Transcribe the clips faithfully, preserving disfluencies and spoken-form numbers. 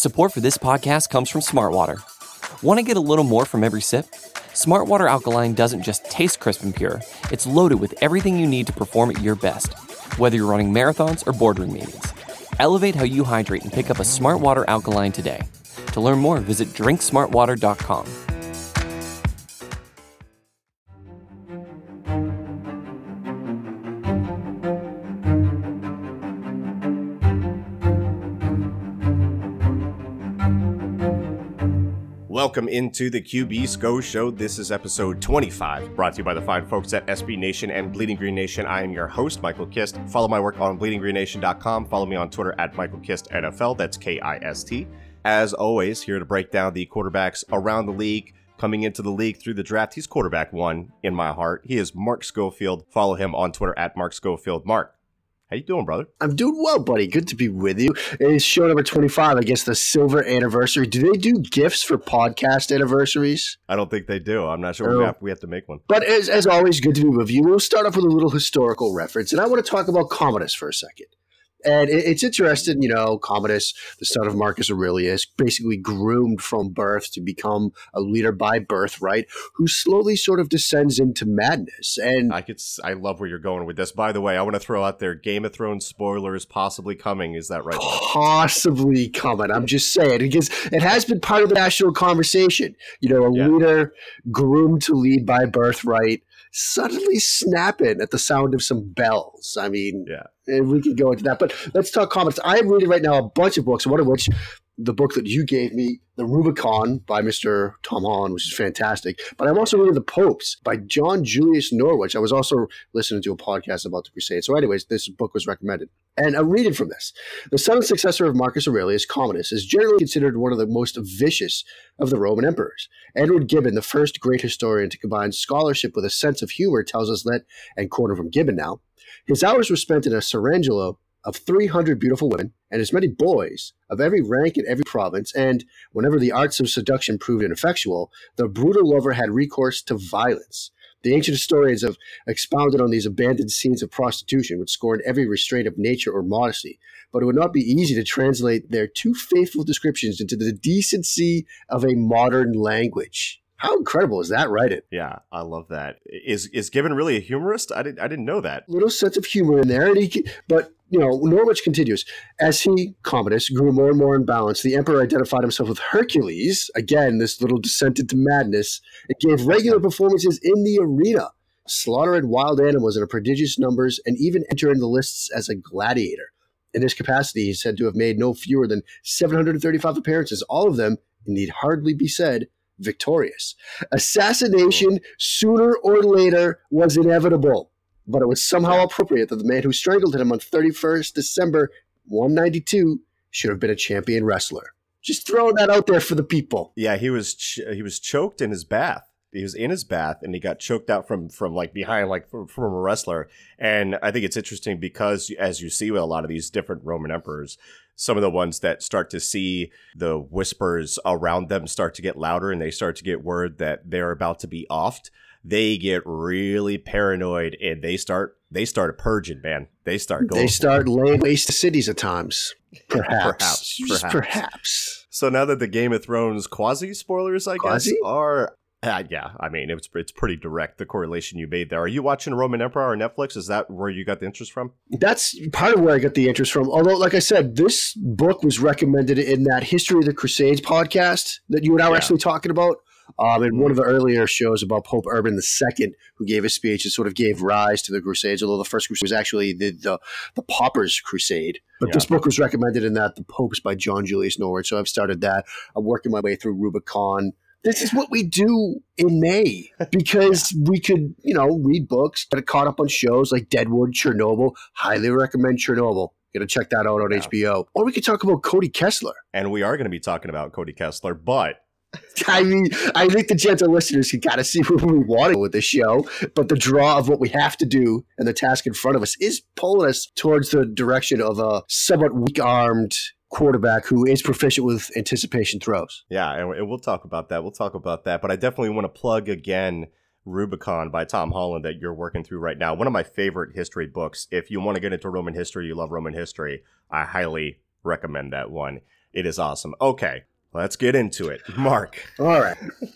Support for this podcast comes from Smartwater. Want to get a little more from every sip? Smartwater Alkaline doesn't just taste crisp and pure, it's loaded with everything you need to perform at your best, whether you're running marathons or boardroom meetings. Elevate how you hydrate and pick up a Smartwater Alkaline today. To learn more, visit drink smartwater dot com. Welcome into the Q B Sco Show. This is episode twenty-five, brought to you by the fine folks at S B Nation and Bleeding Green Nation. I am your host, Michael Kist. Follow my work on bleeding green nation dot com. Follow me on Twitter at Michael Kist N F L. That's K I S T. As always, here to break down the quarterbacks around the league, coming into the league through the draft. He's quarterback one in my heart. He is Mark Schofield. Follow him on Twitter at Mark Schofield. Mark, how you doing, brother? I'm doing well, buddy. Good to be with you. It's show number twenty-five, I guess, the silver anniversary. Do they do gifts for podcast anniversaries? I don't think they do. I'm not sure. Oh. We, have, we have to make one. But as, as always, good to be with you. We'll start off with a little historical reference, and I want to talk about Commodus for a second. And it, it's interesting, you know, Commodus, the son of Marcus Aurelius, basically groomed from birth to become a leader by birthright, who slowly sort of descends into madness. And I could, I love where you're going with this. By the way, I want to throw out there Game of Thrones spoilers possibly coming. Is that right? Possibly coming. I'm just saying, because it has been part of the national conversation. You know, a yeah. leader groomed to lead by birthright, suddenly snapping at the sound of some bells. I mean, yeah. And we could go into that. But let's talk comics. I am reading right now a bunch of books, one of which, the book that you gave me, The Rubicon by Mister Tom Holland, which is fantastic. But I'm also reading The Popes by John Julius Norwich. I was also listening to a podcast about the Crusades. So anyways, this book was recommended. And I'm reading from this. The son and successor of Marcus Aurelius, Commodus, is generally considered one of the most vicious of the Roman emperors. Edward Gibbon, the first great historian to combine scholarship with a sense of humor, tells us that, and quoting from Gibbon now, his hours were spent in a sarangelo of three hundred beautiful women and as many boys of every rank in every province, and whenever the arts of seduction proved ineffectual, the brutal lover had recourse to violence. The ancient historians have expounded on these abandoned scenes of prostitution, which scorned every restraint of nature or modesty, but it would not be easy to translate their too faithful descriptions into the decency of a modern language. How incredible is that writing? Yeah, I love that. Is is Gibbon really a humorist? I didn't I didn't know that. Little sense of humor in there, and he, but you know, Norwich continues. As he, Commodus, grew more and more imbalanced, the emperor identified himself with Hercules, again, this little descent into madness, and gave regular performances in the arena, slaughtering wild animals in prodigious numbers, and even entering the lists as a gladiator. In this capacity, he's said to have made no fewer than seven hundred thirty-five appearances, all of them, it need hardly be said, victorious. Assassination, sooner or later, was inevitable, but it was somehow appropriate that the man who strangled him on thirty-first December one ninety-two should have been a champion wrestler. Just throwing that out there for the people. Yeah, he was ch- he was choked in his bath. He was in his bath and he got choked out from from like behind, like from, from a wrestler. And I think it's interesting because, as you see with a lot of these different Roman emperors, some of the ones that start to see the whispers around them start to get louder and they start to get word that they're about to be offed, they get really paranoid and they start they start purging, man. They start going. They start laying waste to cities at times. Perhaps. perhaps, perhaps. Perhaps. So now that the Game of Thrones quasi spoilers, I quasi? guess, are uh, yeah, I mean it's it's pretty direct, the correlation you made there. Are you watching Roman Empire on Netflix? Is that where you got the interest from? That's part of where I got the interest from. Although, like I said, this book was recommended in that History of the Crusades podcast that you and I were yeah. actually talking about. Um, in one of the earlier shows about Pope Urban the Second, who gave a speech that sort of gave rise to the Crusades, although the first crusade was actually the the, the Paupers Crusade. But yeah. this book was recommended in that, The Popes by John Julius Norwich. So I've started that. I'm working my way through Rubicon. This is what we do in May because yeah. we could, you know, read books, get caught up on shows like Deadwood, Chernobyl. Highly recommend Chernobyl. You got to check that out on yeah. H B O. Or we could talk about Cody Kessler. And we are going to be talking about Cody Kessler, but I mean, I think the gentle listeners can kind of see where we want to with this show, but the draw of what we have to do and the task in front of us is pulling us towards the direction of a somewhat weak-armed quarterback who is proficient with anticipation throws. Yeah, and we'll talk about that. We'll talk about that. But I definitely want to plug again Rubicon by Tom Holland that you're working through right now. One of my favorite history books. If you want to get into Roman history, you love Roman history, I highly recommend that one. It is awesome. Okay, let's get into it. Mark. All right.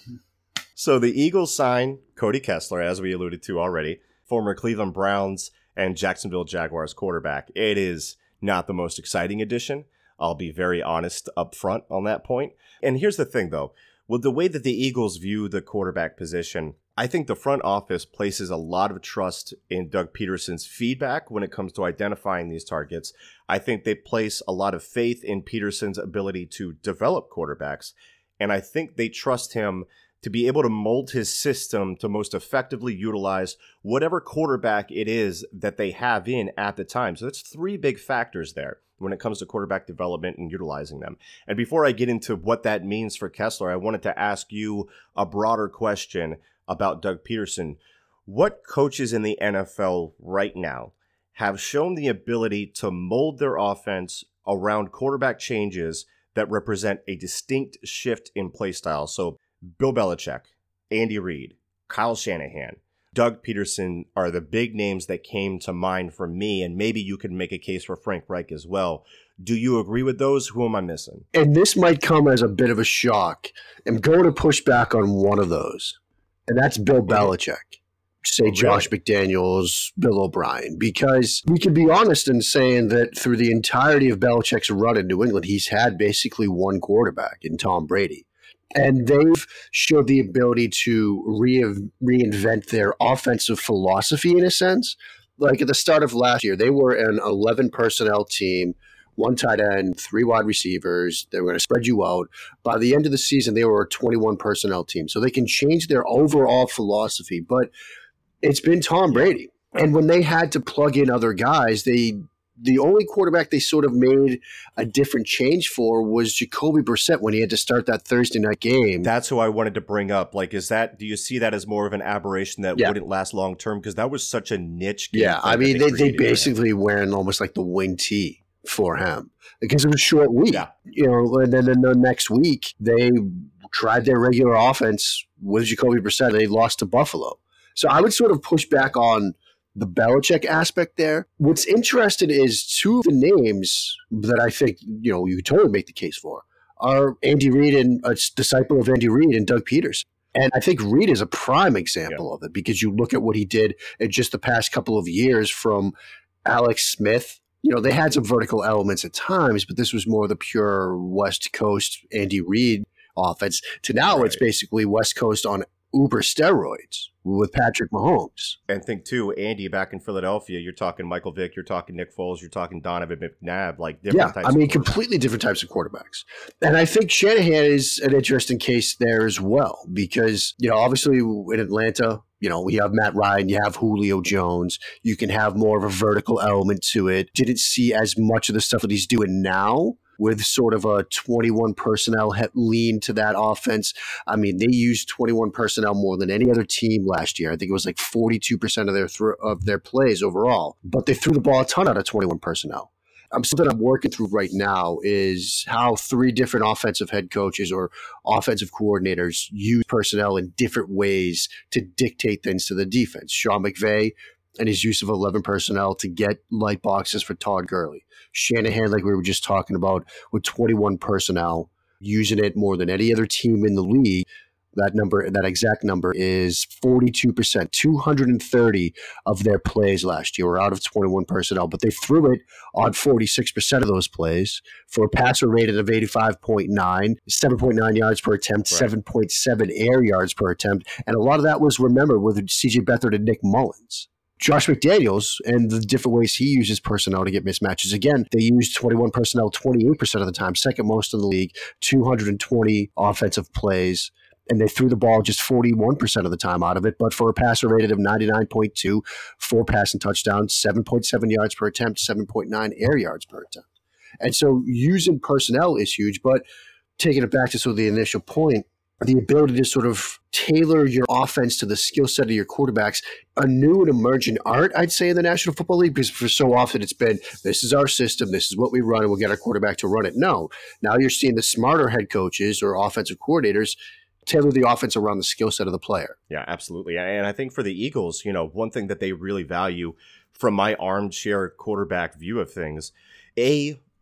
So the Eagles sign Cody Kessler, as we alluded to already, former Cleveland Browns and Jacksonville Jaguars quarterback. It is not the most exciting addition. I'll be very honest up front on that point. And here's the thing, though. With the way that the Eagles view the quarterback position, I think the front office places a lot of trust in Doug Peterson's feedback when it comes to identifying these targets. I think they place a lot of faith in Peterson's ability to develop quarterbacks. And I think they trust him to be able to mold his system to most effectively utilize whatever quarterback it is that they have in at the time. So that's three big factors there when it comes to quarterback development and utilizing them. And before I get into what that means for Kessler, I wanted to ask you a broader question about Doug Peterson. What coaches in the N F L right now have shown the ability to mold their offense around quarterback changes that represent a distinct shift in play style? So Bill Belichick, Andy Reid, Kyle Shanahan, Doug Peterson are the big names that came to mind for me, and maybe you could make a case for Frank Reich as well. Do you agree with those? Who am I missing? And this might come as a bit of a shock. I'm going to push back on one of those, and that's Bill Belichick. Say Oh, Josh really? McDaniels, Bill O'Brien, because we can be honest in saying that through the entirety of Belichick's run in New England, he's had basically one quarterback in Tom Brady. And they've showed the ability to re- reinvent their offensive philosophy in a sense. Like at the start of last year, they were an eleven personnel team, one tight end, three wide receivers. They were going to spread you out. By the end of the season, they were a twenty-one personnel team. So they can change their overall philosophy. But it's been Tom Brady. And when they had to plug in other guys, they the only quarterback they sort of made a different change for was Jacoby Brissett when he had to start that Thursday night game. That's who I wanted to bring up. Like, is that, do you see that as more of an aberration that Yeah. wouldn't last long term? Because that was such a niche game. Yeah, plan I that mean, they, they created for him. basically wearing almost like the wing tee for him because it was a short week. Yeah. You know, and then, then the next week they tried their regular offense with Jacoby Brissett. They lost to Buffalo. So I would sort of push back on the Belichick aspect there. What's interesting is two of the names that I think, you know, you could totally make the case for are Andy Reid and a disciple of Andy Reid and Doug Peterson. And I think Reid is a prime example Yeah. of it because you look at what he did in just the past couple of years from Alex Smith. You know, they had some vertical elements at times, but this was more the pure West Coast Andy Reid offense to now Right. it's basically West Coast on uber steroids with Patrick Mahomes. And think too, Andy back in Philadelphia, you're talking Michael Vick, you're talking Nick Foles, you're talking Donovan McNabb, like different Yeah, types I mean, of quarterbacks. completely different types of quarterbacks. And I think Shanahan is an interesting case there as well because, you know, obviously in Atlanta, you know, we have Matt Ryan, you have Julio Jones. You can have more of a vertical element to it. Didn't see as much of the stuff that he's doing now with sort of a twenty-one personnel he- lean to that offense. I mean, they used twenty-one personnel more than any other team last year. I think it was like forty-two percent of their thro- of their plays overall, but they threw the ball a ton out of twenty-one personnel. Um, something I'm working through right now is how three different offensive head coaches or offensive coordinators use personnel in different ways to dictate things to the defense. Sean McVay and his use of eleven personnel to get light boxes for Todd Gurley. Shanahan, like we were just talking about, with twenty-one personnel, using it more than any other team in the league. That number, that exact number is forty-two percent. two hundred thirty of their plays last year were out of twenty-one personnel, but they threw it on forty-six percent of those plays for a passer rating of eighty-five point nine, seven point nine yards per attempt, Right. seven point seven air yards per attempt. And a lot of that was, remember, with C J Beathard and Nick Mullins. Josh McDaniels and the different ways he uses personnel to get mismatches. Again, they used twenty-one personnel twenty-eight percent of the time, second most in the league, two hundred twenty offensive plays. And they threw the ball just forty-one percent of the time out of it, but for a passer rated of ninety-nine point two, four passing touchdowns, seven point seven yards per attempt, seven point nine air yards per attempt. And so using personnel is huge, but taking it back to sort of the initial point, the ability to sort of tailor your offense to the skill set of your quarterbacks, a new and emerging art, I'd say, in the National Football League, because for so often it's been, this is our system, this is what we run, and we'll get our quarterback to run it. No, now you're seeing the smarter head coaches or offensive coordinators tailor the offense around the skill set of the player. Yeah, absolutely. And I think for the Eagles, you know, one thing that they really value from my armchair quarterback view of things, a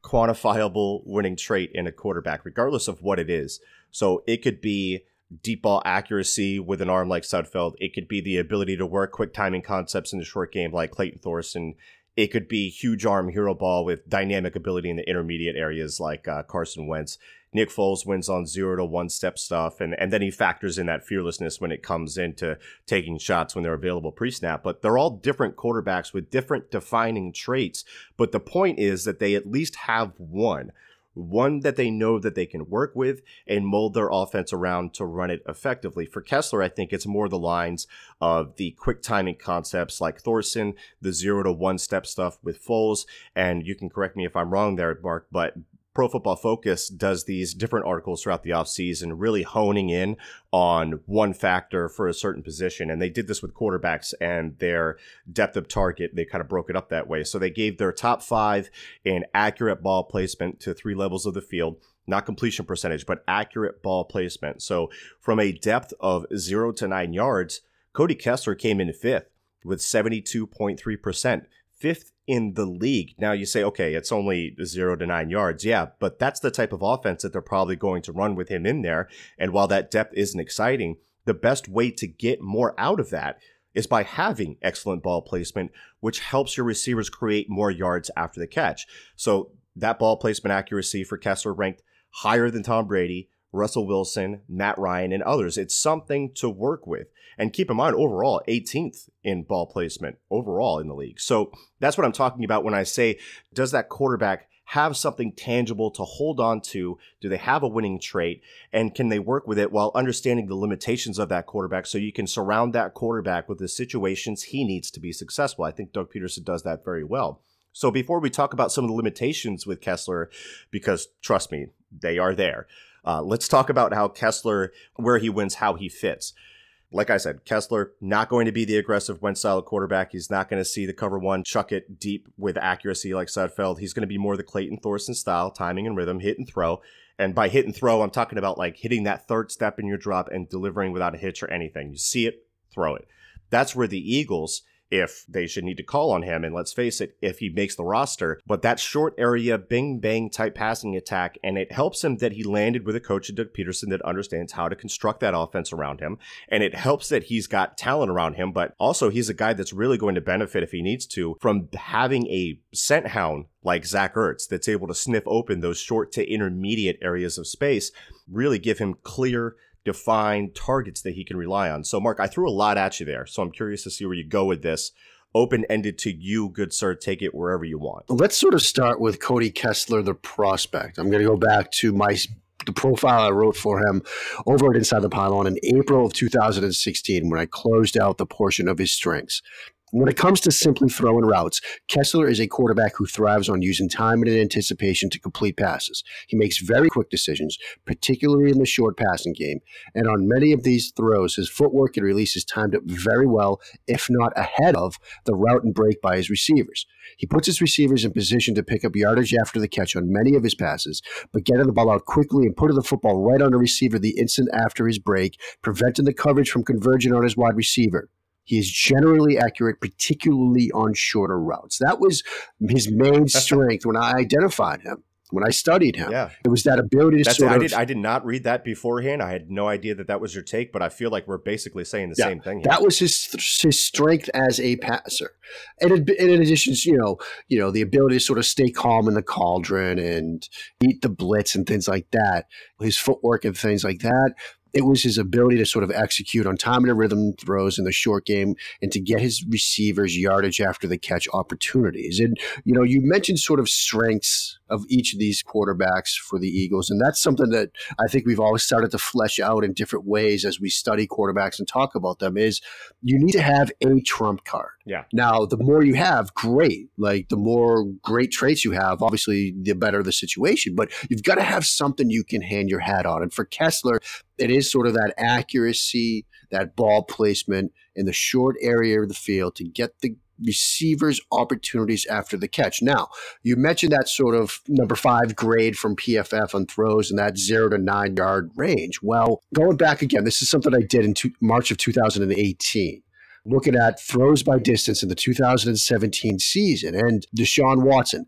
quantifiable winning trait in a quarterback, regardless of what it is. So it could be deep ball accuracy with an arm like Sudfeld. It could be the ability to work quick timing concepts in the short game like Clayton Thorson. It could be huge arm hero ball with dynamic ability in the intermediate areas like uh, Carson Wentz. Nick Foles wins on zero to one step stuff, and, and then he factors in that fearlessness when it comes into taking shots when they're available pre-snap. But they're all different quarterbacks with different defining traits. But the point is that they at least have one. One that they know that they can work with and mold their offense around to run it effectively. For Kessler, I think it's more the lines of the quick timing concepts like Thorson, the zero to one step stuff with Foles, and you can correct me if I'm wrong there, Mark, but Pro Football Focus does these different articles throughout the offseason, really honing in on one factor for a certain position. And they did this with quarterbacks and their depth of target. They kind of broke it up that way. So they gave their top five in accurate ball placement to three levels of the field, not completion percentage, but accurate ball placement. So from a depth of zero to nine yards, Cody Kessler came in fifth with seventy-two point three percent. Fifth in the league. Now you say, okay, it's only zero to nine yards. Yeah, but that's the type of offense that they're probably going to run with him in there. And while that depth isn't exciting, the best way to get more out of that is by having excellent ball placement, which helps your receivers create more yards after the catch. So that ball placement accuracy for Kessler ranked higher than Tom Brady, Russell Wilson, Matt Ryan, and others. It's something to work with. And keep in mind, overall, eighteenth in ball placement overall in the league. So that's what I'm talking about when I say, does that quarterback have something tangible to hold on to? Do they have a winning trait? And can they work with it while understanding the limitations of that quarterback so you can surround that quarterback with the situations he needs to be successful? I think Doug Peterson does that very well. So before we talk about some of the limitations with Kessler, because trust me, they are there, uh, let's talk about how Kessler, where he wins, how he fits. Like I said, Kessler, not going to be the aggressive Wentz-style quarterback. He's not going to see the cover one, chuck it deep with accuracy like Sudfeld. He's going to be more the Clayton Thorson style, timing and rhythm, hit and throw. And by hit and throw, I'm talking about like hitting that third step in your drop and delivering without a hitch or anything. You see it, throw it. That's where the Eagles, if they should need to call on him, and let's face it, if he makes the roster, but that short area bing bang type passing attack, and it helps him that he landed with a coach, Doug Peterson, that understands how to construct that offense around him, and it helps that he's got talent around him, but also he's a guy that's really going to benefit if he needs to from having a scent hound like Zach Ertz that's able to sniff open those short to intermediate areas of space, really give him clear defined targets that he can rely on. So, Mark, I threw a lot at you there, so I'm curious to see where you go with this. Open-ended to you, good sir. Take it wherever you want. Let's sort of start with Cody Kessler, the prospect. I'm going to go back to my the profile I wrote for him over at Inside the Pylon in April of two thousand sixteen when I closed out the portion of his strengths. When it comes to simply throwing routes, Kessler is a quarterback who thrives on using time and anticipation to complete passes. He makes very quick decisions, particularly in the short passing game. And on many of these throws, his footwork and release is timed up very well, if not ahead of the route and break by his receivers. He puts his receivers in position to pick up yardage after the catch on many of his passes, but getting the ball out quickly and putting the football right on the receiver the instant after his break, preventing the coverage from converging on his wide receiver. He is generally accurate, particularly on shorter routes. That was his main strength when I identified him, when I studied him. Yeah. It was that ability to That's sort it. of... I did, I did not read that beforehand. I had no idea that that was your take, but I feel like we're basically saying the yeah, same thing here. That was his his strength as a passer. And in, in addition, you know, you know, the ability to sort of stay calm in the cauldron and eat the blitz and things like that, his footwork and things like that. It was his ability to sort of execute on time and a rhythm throws in the short game and to get his receivers yardage after the catch opportunities. And, you know, you mentioned sort of strengths of each of these quarterbacks for the Eagles. And that's something that I think we've always started to flesh out in different ways as we study quarterbacks and talk about them is you need to have a trump card. Yeah. Now, the more you have, great. Like the more great traits you have, obviously the better the situation. But you've got to have something you can hang your hat on. And for Kessler, it is sort of that accuracy, that ball placement in the short area of the field to get the receivers opportunities after the catch. Now, you mentioned that sort of number five grade from P F F on throws in that zero to nine yard range. Well, going back again, this is something I did in two, March of two thousand eighteen. Looking at throws by distance in the two thousand seventeen season and Deshaun Watson.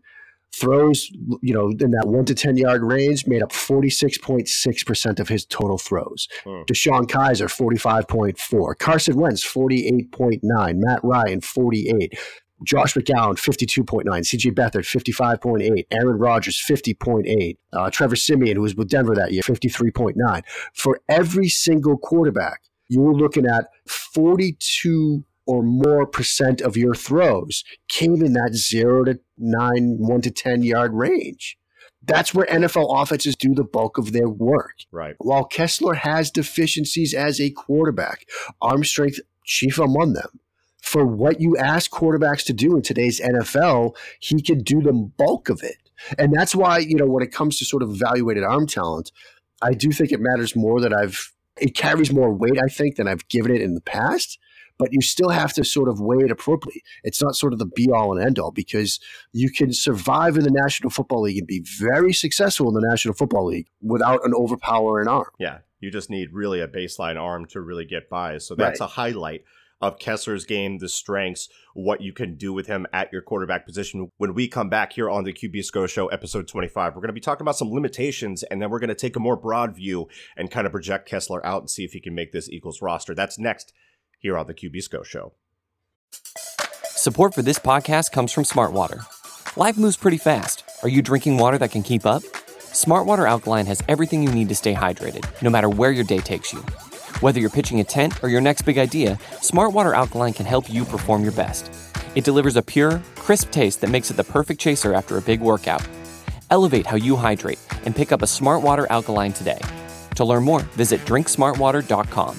throws, you know, in that one to ten yard range made up forty-six point six percent of his total throws. Hmm. DeShone Kizer, forty-five point four. Carson Wentz, forty-eight point nine. Matt Ryan, forty-eight. Josh McCown, fifty-two point nine. C J Beathard, fifty-five point eight. Aaron Rodgers, fifty point eight. Uh, Trevor Siemian, who was with Denver that year, fifty-three point nine. For every single quarterback, you're looking at forty-two or more percent of your throws came in that zero to nine, one to ten yard range. That's where N F L offenses do the bulk of their work. Right. While Kessler has deficiencies as a quarterback, arm strength chief among them. For what you ask quarterbacks to do in today's N F L, he can do the bulk of it. And that's why, you know, when it comes to sort of evaluated arm talent, I do think it matters more that I've, it carries more weight, I think, than I've given it in the past. But you still have to sort of weigh it appropriately. It's not sort of the be-all and end-all, because you can survive in the National Football League and be very successful in the National Football League without an overpowering arm. Yeah, you just need really a baseline arm to really get by. So that's right. A highlight of Kessler's game, the strengths, what you can do with him at your quarterback position. When we come back here on the Q B S Go Show, episode twenty-five, we're going to be talking about some limitations, and then we're going to take a more broad view and kind of project Kessler out and see if he can make this Eagles roster. That's next here on the Q B S Go Show. Support for this podcast comes from Smartwater. Life moves pretty fast. Are you drinking water that can keep up? Smartwater Alkaline has everything you need to stay hydrated, no matter where your day takes you. Whether you're pitching a tent or your next big idea, Smartwater Alkaline can help you perform your best. It delivers a pure, crisp taste that makes it the perfect chaser after a big workout. Elevate how you hydrate and pick up a Smartwater Alkaline today. To learn more, visit drink smartwater dot com.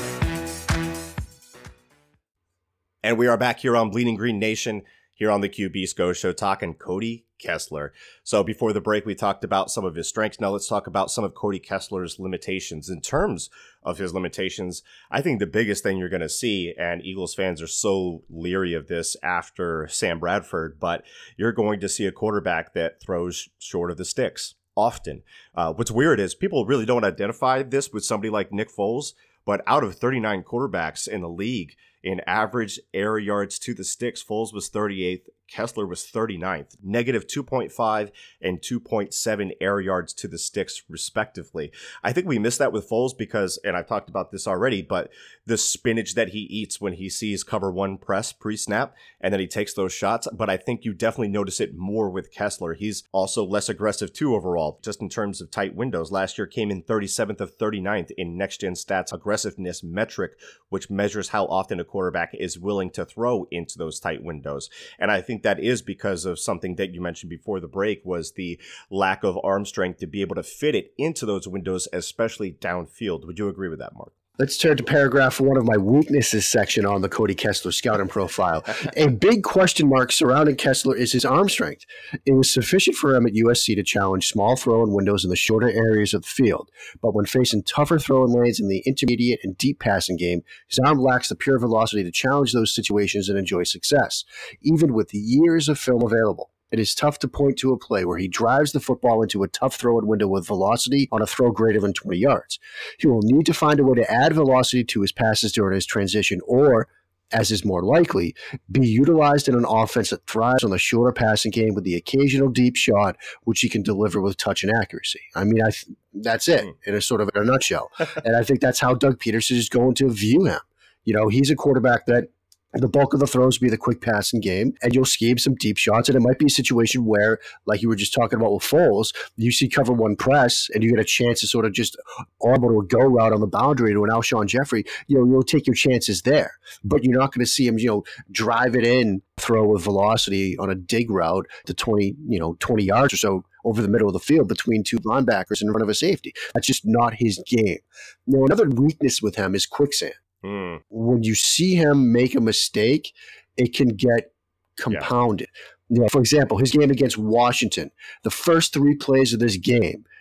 And we are back here on Bleeding Green Nation, here on the Q B S Go Show, talking Cody Kessler. So before the break, we talked about some of his strengths. Now let's talk about some of Cody Kessler's limitations. In terms of his limitations, I think the biggest thing you're going to see, and Eagles fans are so leery of this after Sam Bradford, but you're going to see a quarterback that throws short of the sticks often. Uh, what's weird is people really don't identify this with somebody like Nick Foles, but out of thirty-nine quarterbacks in the league, in average air yards to the sticks, Foles was thirty-eighth, Kessler was thirty-ninth, negative two point five and two point seven air yards to the sticks, respectively. I think we missed that with Foles because, and I've talked about this already, but the spinach that he eats when he sees cover one press pre-snap, and then he takes those shots. But I think you definitely notice it more with Kessler. He's also less aggressive too overall, just in terms of tight windows. Last year came in thirty-seventh of thirty-ninth in Next Gen Stats aggressiveness metric, which measures how often a quarterback is willing to throw into those tight windows. And I think that is because of something that you mentioned before the break, was the lack of arm strength to be able to fit it into those windows, especially downfield. Would you agree with that, Mark? Let's turn to paragraph one of my weaknesses section on the Cody Kessler scouting profile. A big question mark surrounding Kessler is his arm strength. It was sufficient for him at U S C to challenge small throwing windows in the shorter areas of the field. But when facing tougher throwing lanes in the intermediate and deep passing game, his arm lacks the pure velocity to challenge those situations and enjoy success, even with years of film available. It is tough to point to a play where he drives the football into a tough throw-in window with velocity on a throw greater than twenty yards. He will need to find a way to add velocity to his passes during his transition, or, as is more likely, be utilized in an offense that thrives on the shorter passing game with the occasional deep shot, which he can deliver with touch and accuracy. I mean, I th- that's it in a sort of in a nutshell. And I think that's how Doug Peterson is going to view him. You know, he's a quarterback that the bulk of the throws will be the quick passing game, and you'll scheme some deep shots. And it might be a situation where, like you were just talking about with Foles, you see cover one press, and you get a chance to sort of just arble to a go route on the boundary to an Alshon Jeffrey. You know, you'll take your chances there, but you're not going to see him, you know, drive it in, throw with velocity on a dig route to twenty, you know, twenty yards or so over the middle of the field between two linebackers in front of a safety. That's just not his game. Now, another weakness with him is quicksand. Mm. When you see him make a mistake, it can get compounded. Yeah. You know, for example, his game against Washington, the first three plays of this game,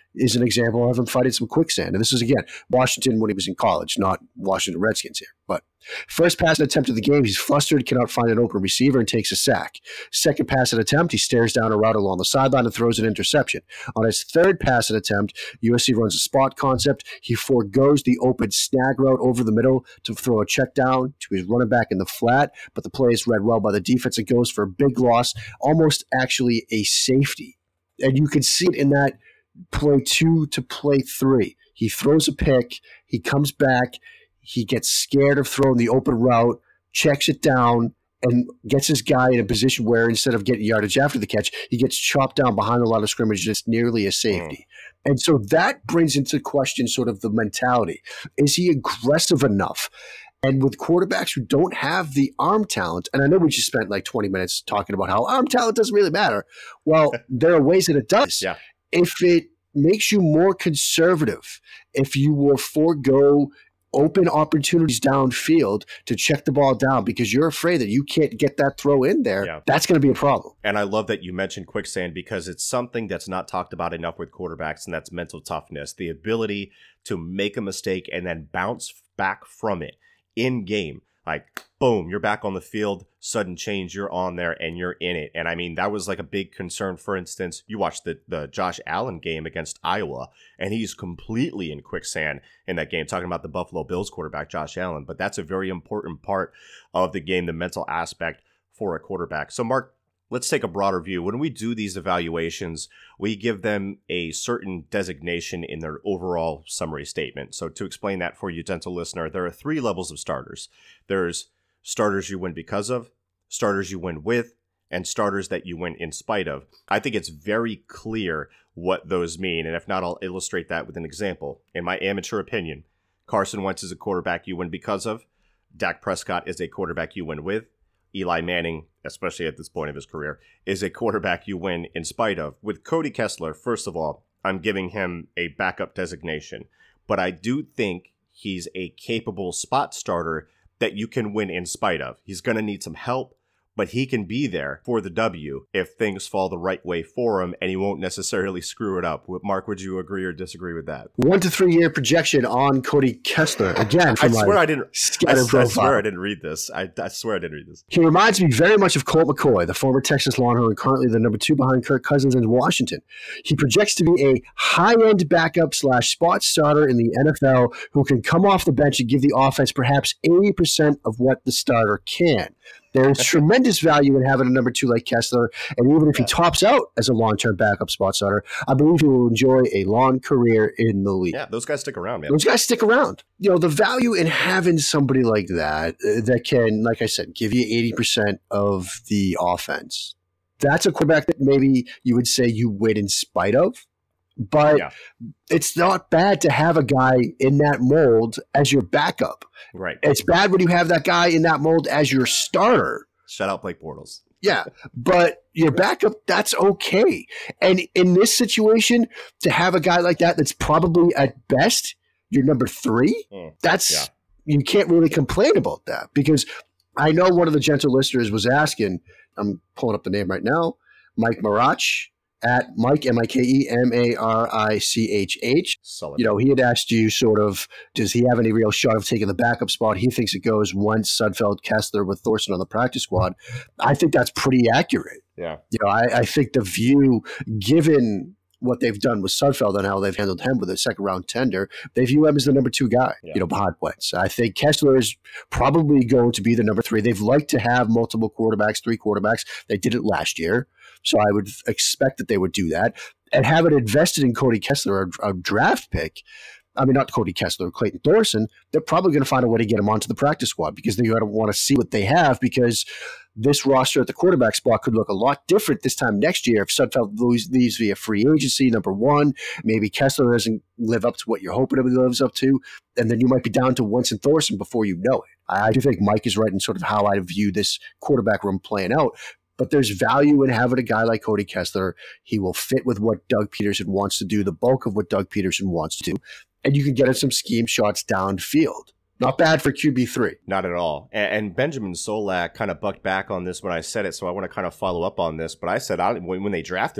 is an example of him fighting some quicksand. And this is, again, Washington when he was in college, not Washington Redskins here. But first pass attempt of the game, he's flustered, cannot find an open receiver, and takes a sack. Second pass attempt, he stares down a route along the sideline and throws an interception. On his third pass attempt, U S C runs a spot concept. He forgoes the open snag route over the middle to throw a check down to his running back in the flat, but the play is read well by the defense. It goes for a big loss, almost actually a safety. And you can see it in that play two to play three. He throws a pick, he comes back, he gets scared of throwing the open route, checks it down, and gets his guy in a position where instead of getting yardage after the catch, he gets chopped down behind a line of scrimmage. It's nearly a safety. Mm. And so that brings into question sort of the mentality. Is he aggressive enough? And with quarterbacks who don't have the arm talent, and I know we just spent like twenty minutes talking about how arm talent doesn't really matter. Well, there are ways that it does. Yeah. If it makes you more conservative, if you will forego open opportunities downfield to check the ball down because you're afraid that you can't get that throw in there, yeah. that's going to be a problem. And I love that you mentioned quicksand because it's something that's not talked about enough with quarterbacks, and that's mental toughness, the ability to make a mistake and then bounce back from it in game. Like, boom, you're back on the field, sudden change, you're on there, and you're in it. And I mean, that was like a big concern. For instance, you watched the, the Josh Allen game against Iowa, and he's completely in quicksand in that game, talking about the Buffalo Bills quarterback, Josh Allen. But that's a very important part of the game, the mental aspect for a quarterback. So, Mark, let's take a broader view. When we do these evaluations, we give them a certain designation in their overall summary statement. So to explain that for you, gentle listener, there are three levels of starters. There's starters you win because of, starters you win with, and starters that you win in spite of. I think it's very clear what those mean. And if not, I'll illustrate that with an example. In my amateur opinion, Carson Wentz is a quarterback you win because of. Dak Prescott is a quarterback you win with. Eli Manning, especially at this point of his career, is a quarterback you win in spite of. With Cody Kessler, first of all, I'm giving him a backup designation. But I do think he's a capable spot starter that you can win in spite of. He's going to need some help, but he can be there for the W if things fall the right way for him, and he won't necessarily screw it up. Mark, would you agree or disagree with that? One to three year projection on Cody Kessler. Again, I swear I didn't. I, I swear I didn't read this. I, I swear I didn't read this. He reminds me very much of Colt McCoy, the former Texas Longhorn, currently the number two behind Kirk Cousins in Washington. He projects to be a high-end backup slash spot starter in the N F L who can come off the bench and give the offense perhaps eighty percent of what the starter can. There's tremendous value in having a number two like Kessler, and even if he tops out as a long-term backup spot starter, I believe he will enjoy a long career in the league. Yeah, those guys stick around, man. Those guys stick around. You know, the value in having somebody like that uh, that can, like I said, give you eighty percent of the offense. That's a quarterback that maybe you would say you win in spite of. But yeah. It's not bad to have a guy in that mold as your backup. Right. It's bad when you have that guy in that mold as your starter. Shut out Blake Bortles. Yeah, but your backup, that's okay. And in this situation, to have a guy like that that's probably at best your number three, mm. that's yeah. you can't really complain about that. Because I know one of the gentle listeners was asking, I'm pulling up the name right now, Mike Marach. At Mike, M I K E M A R I C H H. You know, he had asked you sort of, does he have any real shot of taking the backup spot? He thinks it goes Wentz, Sudfeld, Kessler with Thorson on the practice squad. I think that's pretty accurate. Yeah. You know, I, I think the view, given what they've done with Sudfeld and how they've handled him with a second round tender, they view him as the number two guy, yeah. you know, behind Wentz. I think Kessler is probably going to be the number three. They've liked to have multiple quarterbacks, three quarterbacks. They did it last year. So I would expect that they would do that. And have it invested in Cody Kessler, a, a draft pick. I mean, not Cody Kessler, Clayton Thorson. They're probably going to find a way to get him onto the practice squad because they want to see what they have, because this roster at the quarterback spot could look a lot different this time next year if Sudfeld leaves via free agency, number one. Maybe Kessler doesn't live up to what you're hoping he lives up to, and then you might be down to Wentz and Thorson before you know it. I do think Mike is right in sort of how I view this quarterback room playing out. But there's value in having a guy like Cody Kessler. He will fit with what Doug Peterson wants to do, the bulk of what Doug Peterson wants to do. And you can get him some scheme shots downfield. Not bad for Q B three. Not at all. And, and Benjamin Solak kind of bucked back on this when I said it, so I want to kind of follow up on this. But I said I, when, when they drafted him,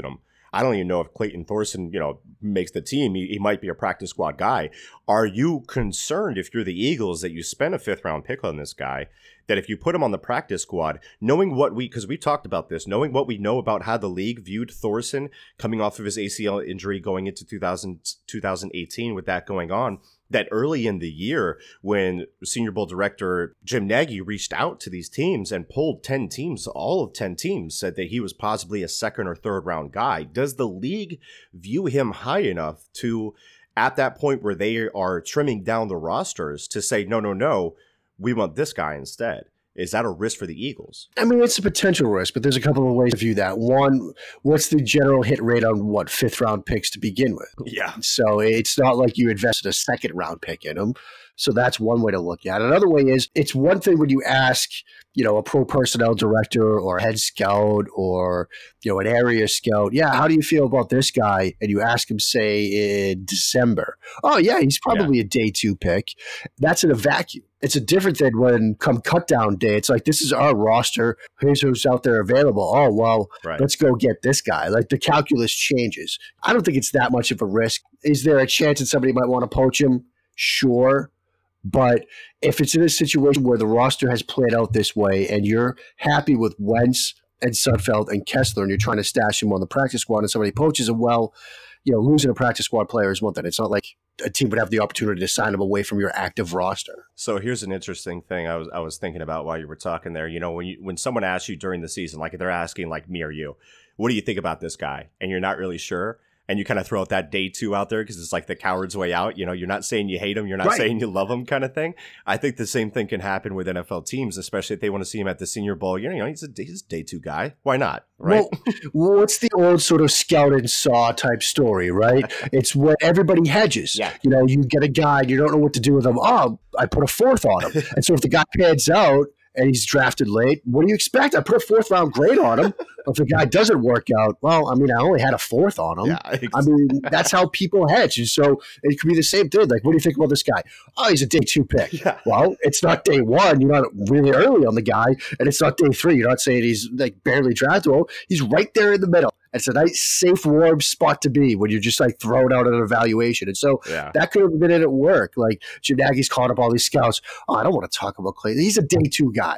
I don't even know if Clayton Thorson, you know, makes the team. He, he might be a practice squad guy. Are you concerned if you're the Eagles that you spend a fifth round pick on this guy, that if you put him on the practice squad, knowing what we, because we talked about this, knowing what we know about how the league viewed Thorson coming off of his A C L injury going into two thousand, twenty eighteen with that going on, that early in the year when Senior Bowl director Jim Nagy reached out to these teams and polled ten teams, all of ten teams said that he was possibly a second or third round guy. Does the league view him high enough to, at that point where they are trimming down the rosters, to say, no, no, no, we want this guy instead? Is that a risk for the Eagles? I mean, it's a potential risk, but there's a couple of ways to view that. One, what's the general hit rate on what fifth round picks to begin with? Yeah. So it's not like you invested a second round pick in them. So that's one way to look at it. Another way is, it's one thing when you ask, you know, a pro personnel director or head scout or, you know, an area scout, yeah, how do you feel about this guy? And you ask him, say, in December. Oh, yeah, he's probably yeah. a day two pick. That's in a vacuum. It's a different thing when come cut down day. It's like, this is our roster. Here's who's out there available. Oh, well, right. let's go get this guy. Like, the calculus changes. I don't think it's that much of a risk. Is there a chance that somebody might want to poach him? Sure. But if it's in a situation where the roster has played out this way and you're happy with Wentz and Sudfeld and Kessler and you're trying to stash him on the practice squad and somebody poaches him, well, you know, losing a practice squad player is one thing. It's not like a team would have the opportunity to sign him away from your active roster. So here's an interesting thing I was I was thinking about while you were talking there. You know, when you when someone asks you during the season, like if they're asking like me or you, what do you think about this guy? And you're not really sure. And you kind of throw out that day two out there because it's like the coward's way out. You know, you're not saying you hate him. You're not right. saying you love him kind of thing. I think the same thing can happen with N F L teams, especially if they want to see him at the Senior Bowl. You know, he's a, he's a day two guy. Why not? Right. Well, what's the old sort of scout and saw type story, right? It's what everybody hedges. Yeah. You know, you get a guy, you don't know what to do with him. Oh, I put a fourth on him. And so if the guy pans out and he's drafted late, what do you expect? I put a fourth round grade on him. If the guy doesn't work out, well, I mean, I only had a fourth on him. Yeah, exactly. I mean, that's how people hedge. And so it could be the same thing. Like, what do you think about this guy? Oh, he's a day two pick. Yeah. Well, it's not day one. You're not really early on the guy. And it's not day three. You're not saying he's like barely draftable. He's right there in the middle. It's a nice, safe, warm spot to be when you're just like thrown out an evaluation. And so yeah. that could have been it at work. Like Jim Nagy's called up all these scouts. Oh, I don't want to talk about Clayton. He's a day two guy.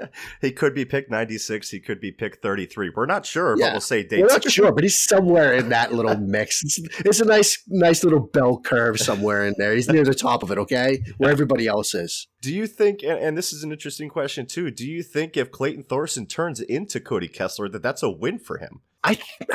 He could be pick ninety-six. He could be pick thirty-three. We're not sure, yeah. but we'll say day We're two. not sure, but he's somewhere in that little mix. It's, it's a nice, nice little bell curve somewhere in there. He's near the top of it, okay? Where everybody else is. Do you think, and, and this is an interesting question too, do you think if Clayton Thorson turns into Cody Kessler, that that's a win for him? I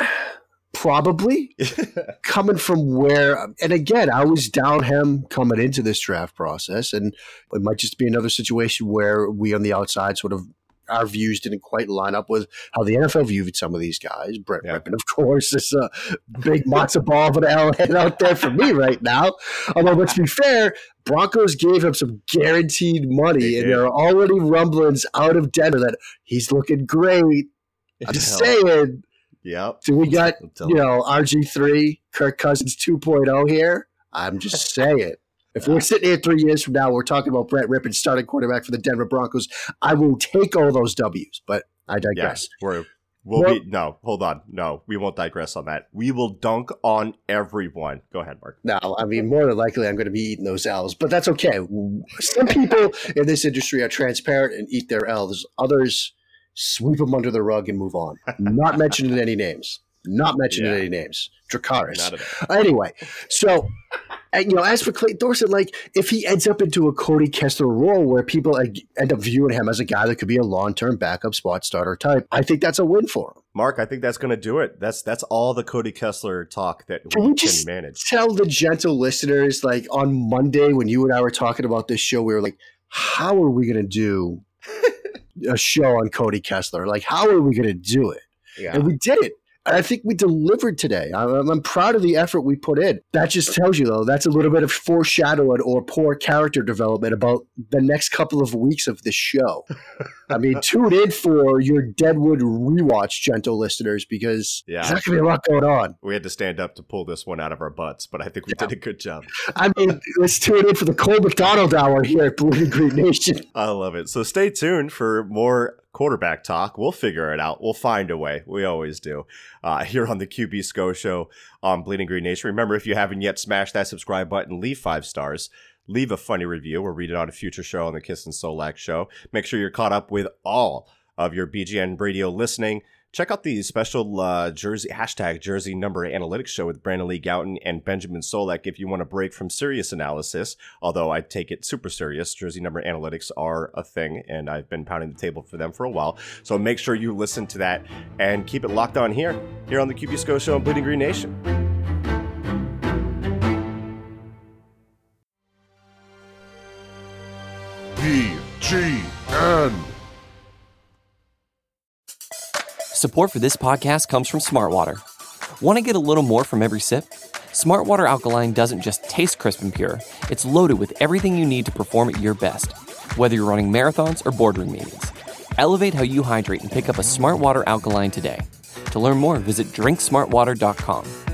probably coming from where, and again, I was down him coming into this draft process, and it might just be another situation where we on the outside sort of our views didn't quite line up with how the N F L viewed some of these guys. Brett yeah. Rippon, of course, is a big matzo ball of an L head out there for me right now. Although, let's be fair, Broncos gave him some guaranteed money, and there are already rumblings out of Denver that he's looking great. I'm just saying. Yep. So we got, you know, R G three, Kirk Cousins two point oh here. I'm just saying. If we're sitting here three years from now, we're talking about Brett Rippon starting quarterback for the Denver Broncos, I will take all those W's, but I digress. Yeah, we're, we'll well, be, no, hold on. No, we won't digress on that. We will dunk on everyone. Go ahead, Mark. No, I mean, more than likely I'm going to be eating those L's, but that's okay. Some people in this industry are transparent and eat their L's. Others sweep them under the rug and move on. Not mentioning any names. Not mentioning yeah. any names. Dracarys. Anyway, so, and, you know, as for Clayton Thorson, like, if he ends up into a Cody Kessler role where people end up viewing him as a guy that could be a long-term backup spot starter type, I think that's a win for him. Mark, I think that's going to do it. That's that's all the Cody Kessler talk that can we, we just can manage. Tell the gentle listeners, like, on Monday when you and I were talking about this show, we were like, how are we going to do a show on Cody Kessler? Like, how are we going to do it? Yeah. And we did it. And I think we delivered today. I'm, I'm proud of the effort we put in. That just tells you, though, that's a little bit of foreshadowing or poor character development about the next couple of weeks of this show. I mean, tune in for your Deadwood rewatch, gentle listeners, because yeah. there's not going to be a lot going on. We had to stand up to pull this one out of our butts, but I think we yeah. did a good job. I mean, let's tune in for the Cole McDonald Hour here at Bleeding Green Nation. I love it. So stay tuned for more quarterback talk. We'll figure it out. We'll find a way. We always do. Uh, here on the Q B S C O Show on Bleeding Green Nation. Remember, if you haven't yet, smash that subscribe button, leave five stars, leave a funny review, or read it on a future show on the Kiss and Solak Show. Make sure you're caught up with all of your B G N radio listening. Check out the special uh, Jersey hashtag Jersey Number Analytics show with Brandon Lee Gouton and Benjamin Solak if you want to break from serious analysis, although I take it super serious. Jersey Number Analytics are a thing, and I've been pounding the table for them for a while. So make sure you listen to that and keep it locked on here, here on the Q B S C O Show on Bleeding Green Nation. B G N. Support for this podcast comes from Smartwater. Want to get a little more from every sip? Smartwater Alkaline doesn't just taste crisp and pure, it's loaded with everything you need to perform at your best, whether you're running marathons or boardroom meetings. Elevate how you hydrate and pick up a Smartwater Alkaline today. To learn more, visit drink smart water dot com.